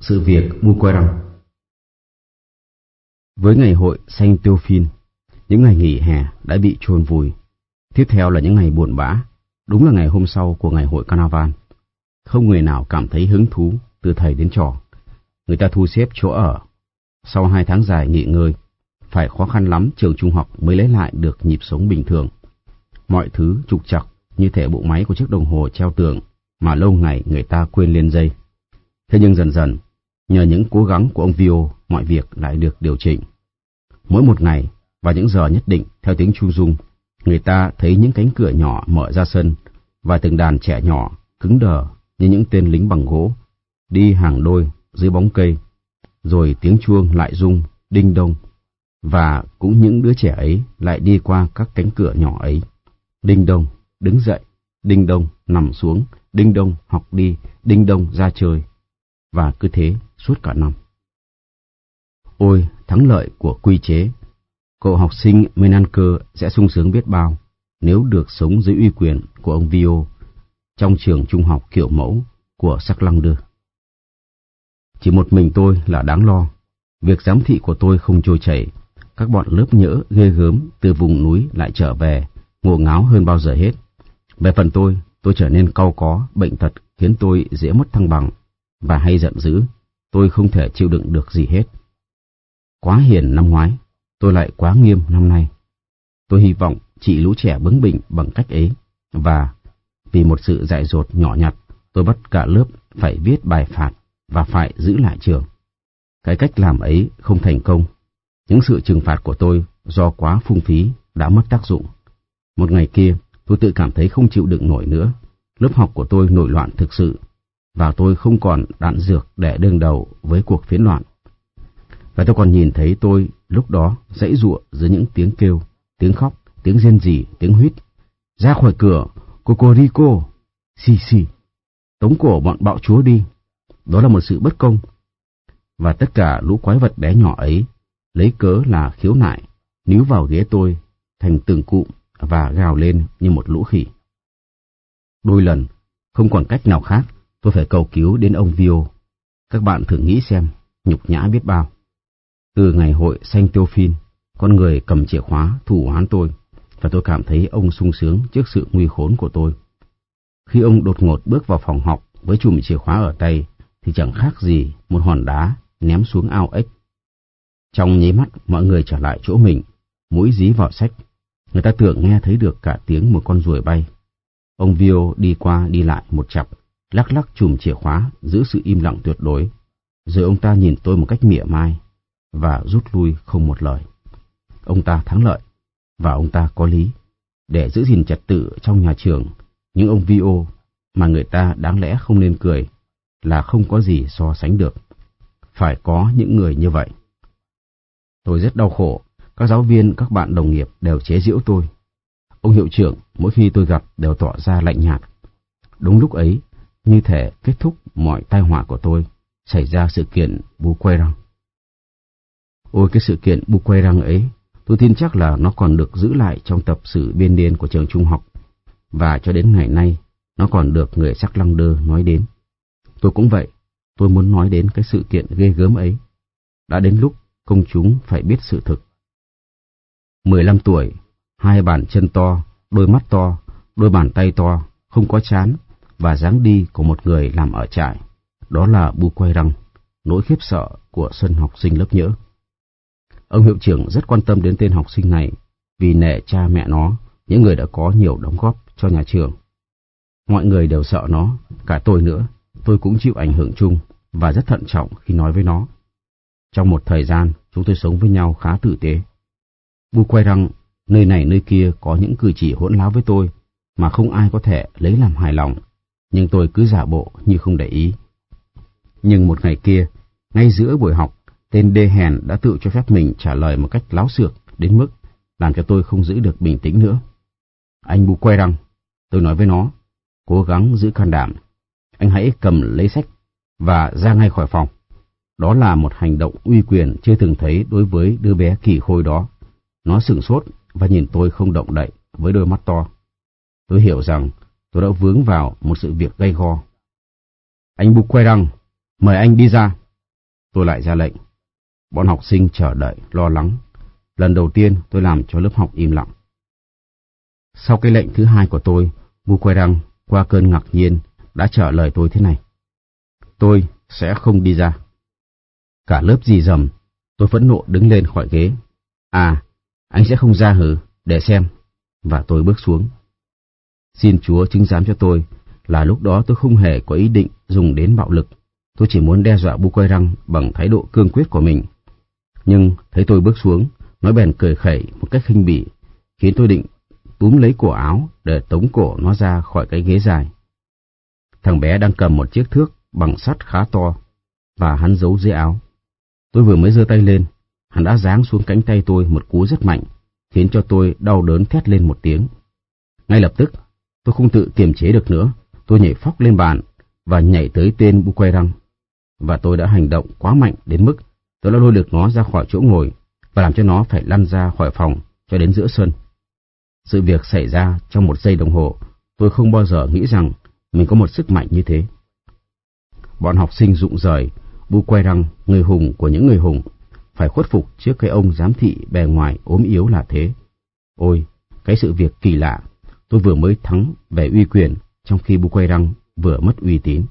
Sự việc Buquerang. Với ngày hội Saint Théophile, những ngày nghỉ hè đã bị chôn vùi. Tiếp theo là những ngày buồn bã, đúng là ngày hôm sau của ngày hội Carnival. Không người nào cảm thấy hứng thú, từ thầy đến trò. Người ta thu xếp chỗ ở. Sau 2 tháng dài nghỉ ngơi, phải khó khăn lắm trường trung học mới lấy lại được nhịp sống bình thường. Mọi thứ trục trặc như thể bộ máy của chiếc đồng hồ treo tường mà lâu ngày người ta quên lên dây. Thế nhưng dần dần, nhờ những cố gắng của ông Vio, mọi việc lại được điều chỉnh. Mỗi một ngày, vào những giờ nhất định theo tiếng chuông rung, người ta thấy những cánh cửa nhỏ mở ra sân và từng đàn trẻ nhỏ cứng đờ như những tên lính bằng gỗ đi hàng đôi dưới bóng cây, rồi tiếng chuông lại rung đinh đông, và cũng những đứa trẻ ấy lại đi qua các cánh cửa nhỏ ấy. Đinh đông đứng dậy, đinh đông nằm xuống, đinh đông học đi, đinh đông ra chơi, và cứ thế suốt cả năm. Ôi, thắng lợi của quy chế! Cậu học sinh Menanker sẽ sung sướng biết bao nếu được sống dưới uy quyền của ông Vio trong trường trung học kiểu mẫu của Saint-Lăng. Chỉ một mình tôi là đáng lo. Việc giám thị của tôi không trôi chảy. Các bọn lớp nhỡ ghê gớm từ vùng núi lại trở về, ngổ ngáo hơn bao giờ hết. Về phần tôi trở nên cau có, bệnh tật khiến tôi dễ mất thăng bằng và hay giận dữ. Tôi không thể chịu đựng được gì hết. Quá hiền năm ngoái, tôi lại quá nghiêm năm nay. Tôi hy vọng chị lũ trẻ bướng bỉnh bằng cách ấy, và vì một sự dại dột nhỏ nhặt, tôi bắt cả lớp phải viết bài phạt và phải giữ lại trường. Cái cách làm ấy không thành công. Những sự trừng phạt của tôi do quá phung phí đã mất tác dụng. Một ngày kia, tôi tự cảm thấy không chịu đựng nổi nữa. Lớp học của tôi nổi loạn thực sự, và tôi không còn đạn dược để đương đầu với cuộc phiến loạn. Và tôi còn nhìn thấy tôi lúc đó giãy giụa dưới những tiếng kêu, tiếng khóc, tiếng rên rỉ, tiếng huýt. Ra khỏi cửa, Cocorico, xì xì, tống cổ bọn bạo chúa đi. Đó là một sự bất công. Và tất cả lũ quái vật bé nhỏ ấy lấy cớ là khiếu nại, níu vào ghế tôi thành từng cụm và gào lên như một lũ khỉ. Đôi lần, không còn cách nào khác, tôi phải cầu cứu đến ông Vio. Các bạn thử nghĩ xem, nhục nhã biết bao. Từ ngày hội Saint Théophile, con người cầm chìa khóa thủ oán tôi, và tôi cảm thấy ông sung sướng trước sự nguy khốn của tôi. Khi ông đột ngột bước vào phòng học với chùm chìa khóa ở tay, thì chẳng khác gì một hòn đá ném xuống ao ếch. Trong nháy mắt, mọi người trở lại chỗ mình, mũi dí vào sách. Người ta tưởng nghe thấy được cả tiếng một con ruồi bay. Ông Vio đi qua đi lại một chặp, lắc lắc chùm chìa khóa, giữ sự im lặng tuyệt đối. Rồi ông ta nhìn tôi một cách mỉa mai và rút lui không một lời. Ông ta thắng lợi, và ông ta có lý. Để giữ gìn trật tự trong nhà trường, những ông Vio mà người ta đáng lẽ không nên cười là không có gì so sánh được. Phải có những người như vậy. Tôi rất đau khổ. Các giáo viên, các bạn đồng nghiệp đều chế giễu tôi. Ông hiệu trưởng mỗi khi tôi gặp đều tỏ ra lạnh nhạt. Đúng lúc ấy, như thể kết thúc mọi tai họa của tôi, xảy ra sự kiện Buquerang. Ôi, cái sự kiện Buquerang ấy, tôi tin chắc là nó còn được giữ lại trong tập sử biên niên của trường trung học, và cho đến ngày nay nó còn được người Saint-Lăng nói đến. Tôi cũng vậy, tôi muốn nói đến cái sự kiện ghê gớm ấy. Đã đến lúc công chúng phải biết sự thực. 15 tuổi, 2 bàn chân to, đôi mắt to, đôi bàn tay to, không có trán, và dáng đi của một người làm ở trại. Đó là Buquerang, nỗi khiếp sợ của sân học sinh lớp nhỡ. Ông hiệu trưởng rất quan tâm đến tên học sinh này, vì nể cha mẹ nó, những người đã có nhiều đóng góp cho nhà trường. Mọi người đều sợ nó, cả tôi nữa. Tôi cũng chịu ảnh hưởng chung và rất thận trọng khi nói với nó. Trong một thời gian, chúng tôi sống với nhau khá tử tế. Buquerang nơi này nơi kia có những cử chỉ hỗn láo với tôi mà không ai có thể lấy làm hài lòng, nhưng tôi cứ giả bộ như không để ý. Nhưng một ngày kia, ngay giữa buổi học, tên đê hèn đã tự cho phép mình trả lời một cách láo xược đến mức làm cho tôi không giữ được bình tĩnh nữa. Anh Buquerang, tôi nói với nó, cố gắng giữ can đảm. Anh hãy cầm lấy sách và ra ngay khỏi phòng. Đó là một hành động uy quyền chưa từng thấy đối với đứa bé kỳ khôi đó. Nó sửng sốt và nhìn tôi không động đậy với đôi mắt to. Tôi hiểu rằng tôi đã vướng vào một sự việc gay go. Anh Buquerang, mời anh đi ra. tôi lại ra lệnh. Bọn học sinh chờ đợi, lo lắng. Lần đầu tiên tôi làm cho lớp học im lặng. Sau cái lệnh thứ hai của tôi, Buquerang qua cơn ngạc nhiên đã trả lời tôi thế này: tôi sẽ không đi ra. Cả lớp rì rầm, tôi phẫn nộ đứng lên khỏi ghế. À, anh sẽ không ra hử? Để xem. Và tôi bước xuống. Xin Chúa chứng giám cho tôi là lúc đó tôi không hề có ý định dùng đến bạo lực. Tôi chỉ muốn đe dọa Buquerang bằng thái độ cương quyết của mình. Nhưng thấy tôi bước xuống, nó bèn cười khẩy một cách khinh bỉ, khiến tôi định túm lấy cổ áo để tống cổ nó ra khỏi cái ghế dài. Thằng bé đang cầm một chiếc thước bằng sắt khá to, và hắn giấu dưới áo. Tôi vừa mới giơ tay lên, hắn đã giáng xuống cánh tay tôi một cú rất mạnh, khiến cho tôi đau đớn thét lên một tiếng. Ngay lập tức, tôi không tự kiềm chế được nữa, tôi nhảy phóc lên bàn và nhảy tới tên Buquerang. Và tôi đã hành động quá mạnh đến mức tôi đã lôi được nó ra khỏi chỗ ngồi và làm cho nó phải lăn ra khỏi phòng cho đến giữa sân. Sự việc xảy ra trong một giây đồng hồ. Tôi không bao giờ nghĩ rằng mình có một sức mạnh như thế. Bọn học sinh rụng rời. Buquerang, người hùng của những người hùng, phải khuất phục trước cái ông giám thị bề ngoài ốm yếu là thế. Ôi, cái sự việc kỳ lạ! Tôi vừa mới thắng về uy quyền, trong khi Buquerang vừa mất uy tín.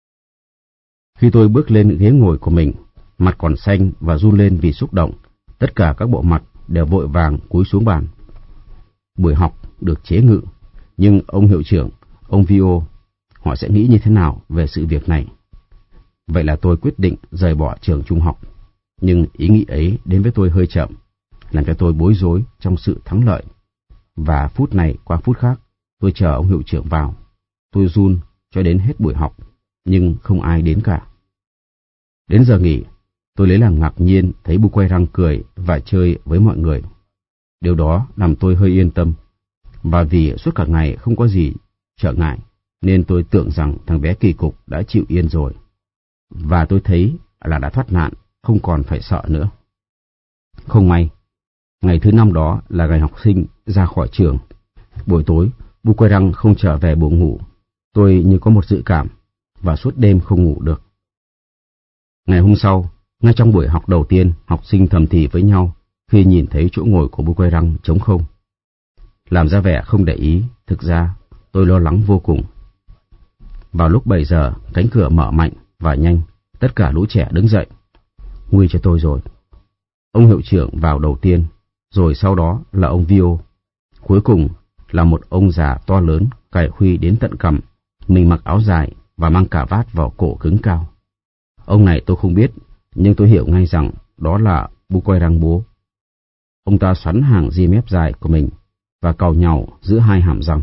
Khi tôi bước lên ghế ngồi của mình, mặt còn xanh và run lên vì xúc động, tất cả các bộ mặt đều vội vàng cúi xuống bàn. Buổi học được chế ngự, nhưng ông hiệu trưởng, ông Vio, họ sẽ nghĩ như thế nào về sự việc này? Vậy là tôi quyết định rời bỏ trường trung học. Nhưng ý nghĩ ấy đến với tôi hơi chậm, làm cho tôi bối rối trong sự thắng lợi. Và phút này qua phút khác, tôi chờ ông hiệu trưởng vào. Tôi run cho đến hết buổi học, nhưng không ai đến cả. Đến giờ nghỉ, tôi lấy làm ngạc nhiên thấy Buquerang cười và chơi với mọi người. Điều đó làm tôi hơi yên tâm. Và vì suốt cả ngày không có gì trở ngại, nên tôi tưởng rằng thằng bé kỳ cục đã chịu yên rồi. Và tôi thấy là đã thoát nạn, không còn phải sợ nữa. Không may, ngày thứ 5 đó là ngày học sinh ra khỏi trường. Buổi tối, Buquerang không trở về buồng ngủ. Tôi như có một dự cảm, và suốt đêm không ngủ được. Ngày hôm sau, ngay trong buổi học đầu tiên, học sinh thầm thì với nhau khi nhìn thấy chỗ ngồi của Buquerang trống không. Làm ra vẻ không để ý, thực ra tôi lo lắng vô cùng. Vào lúc 7 giờ, cánh cửa mở mạnh và nhanh, tất cả lũ trẻ đứng dậy. Nguy cho tôi rồi. Ông hiệu trưởng vào đầu tiên, rồi sau đó là ông Vio. Cuối cùng là một ông già to lớn, cài khuy đến tận cằm, mình mặc áo dài và mang cà vát vào cổ cứng cao. Ông này tôi không biết, nhưng tôi hiểu ngay rằng đó là Buquerang bố. Ông ta xoắn hàng ria mép dài của mình và càu nhàu giữa hai hàm răng.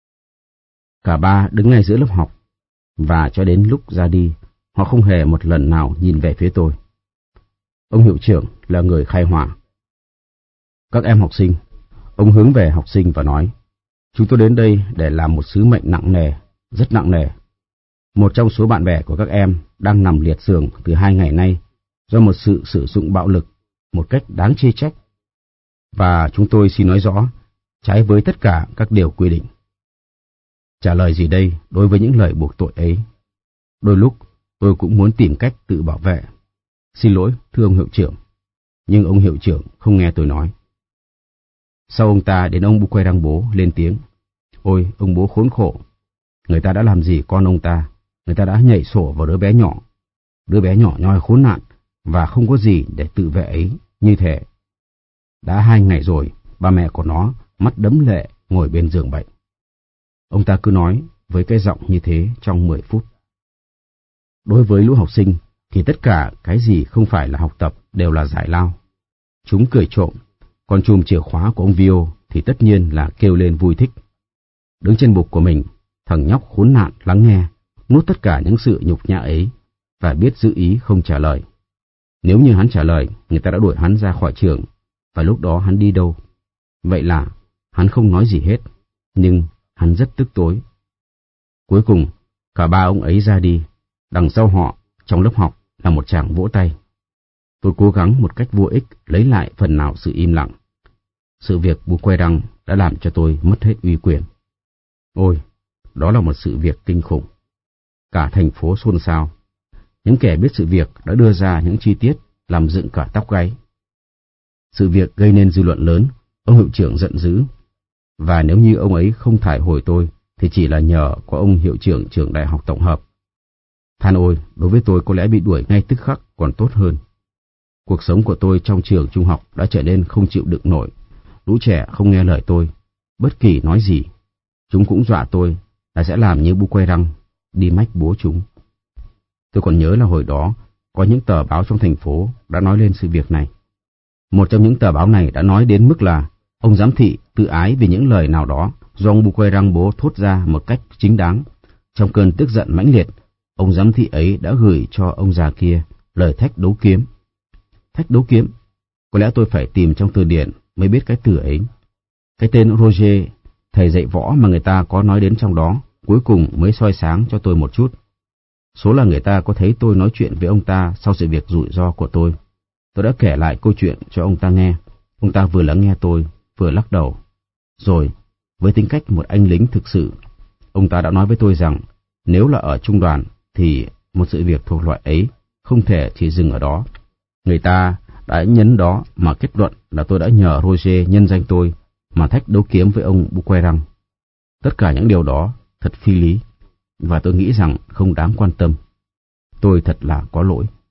Cả ba đứng ngay giữa lớp học, và cho đến lúc ra đi, họ không hề một lần nào nhìn về phía tôi. Ông hiệu trưởng là người khai hỏa. Các em học sinh, ông hướng về học sinh và nói, chúng tôi đến đây để làm một sứ mệnh nặng nề, rất nặng nề. Một trong số bạn bè của các em đang nằm liệt giường từ 2 ngày nay do một sự sử dụng bạo lực một cách đáng chê trách. Và chúng tôi xin nói rõ, trái với tất cả các điều quy định. Trả lời gì đây đối với những lời buộc tội ấy? Đôi lúc tôi cũng muốn tìm cách tự bảo vệ. Xin lỗi, thưa ông hiệu trưởng. Nhưng ông hiệu trưởng không nghe tôi nói. Sau ông ta đến ông Buquerang bố lên tiếng. Ôi, ông bố khốn khổ. Người ta đã làm gì con ông ta? Người ta đã nhảy sổ vào đứa bé nhỏ. Đứa bé nhỏ nhoi khốn nạn và không có gì để tự vệ ấy, như thế. Đã 2 ngày rồi, ba mẹ của nó mắt đẫm lệ ngồi bên giường bệnh. Ông ta cứ nói với cái giọng như thế trong 10 phút. Đối với lũ học sinh thì tất cả cái gì không phải là học tập đều là giải lao. Chúng cười trộm, còn chùm chìa khóa của ông Vio thì tất nhiên là kêu lên vui thích. Đứng trên bục của mình, thằng nhóc khốn nạn lắng nghe, nuốt tất cả những sự nhục nhã ấy và biết giữ ý không trả lời. Nếu như hắn trả lời, người ta đã đuổi hắn ra khỏi trường, và lúc đó hắn đi đâu? Vậy là hắn không nói gì hết, nhưng hắn rất tức tối. Cuối cùng, cả ba ông ấy ra đi. Đằng sau họ, trong lớp học, là một tràng vỗ tay. Tôi cố gắng một cách vô ích lấy lại phần nào sự im lặng. Sự việc Buquerang đã làm cho tôi mất hết uy quyền. Ôi, đó là một sự việc kinh khủng. Cả thành phố xôn xao. Những kẻ biết sự việc đã đưa ra những chi tiết làm dựng cả tóc gáy. Sự việc gây nên dư luận lớn, ông hiệu trưởng giận dữ. Và nếu như ông ấy không thải hồi tôi, thì chỉ là nhờ có ông hiệu trưởng trường đại học tổng hợp. Than ôi, đối với tôi có lẽ bị đuổi ngay tức khắc còn tốt hơn. Cuộc sống của tôi trong trường trung học đã trở nên không chịu đựng nổi. Lũ trẻ không nghe lời tôi, bất kỳ nói gì. Chúng cũng dọa tôi là sẽ làm như bu quay răng, đi mách bố chúng. Tôi còn nhớ là hồi đó, có những tờ báo trong thành phố đã nói lên sự việc này. Một trong những tờ báo này đã nói đến mức là ông giám thị tự ái vì những lời nào đó do ông bu quay răng bố thốt ra một cách chính đáng. Trong cơn tức giận mãnh liệt, ông giám thị ấy đã gửi cho ông già kia lời thách đấu kiếm. Thách đấu kiếm? Có lẽ tôi phải tìm trong từ điển mới biết cái từ ấy. Cái tên Roger, thầy dạy võ mà người ta có nói đến trong đó, cuối cùng mới soi sáng cho tôi một chút. Số là người ta có thấy tôi nói chuyện với ông ta sau sự việc rủi ro của tôi. Tôi đã kể lại câu chuyện cho ông ta nghe. Ông ta vừa lắng nghe tôi, vừa lắc đầu. Rồi, với tính cách một anh lính thực sự, ông ta đã nói với tôi rằng nếu là ở trung đoàn thì một sự việc thuộc loại ấy không thể chỉ dừng ở đó. Người ta đã nhấn đó mà kết luận là tôi đã nhờ Roger nhân danh tôi mà thách đấu kiếm với ông Buquerang. Tất cả những điều đó thật phi lý, và tôi nghĩ rằng không đáng quan tâm. Tôi thật là có lỗi.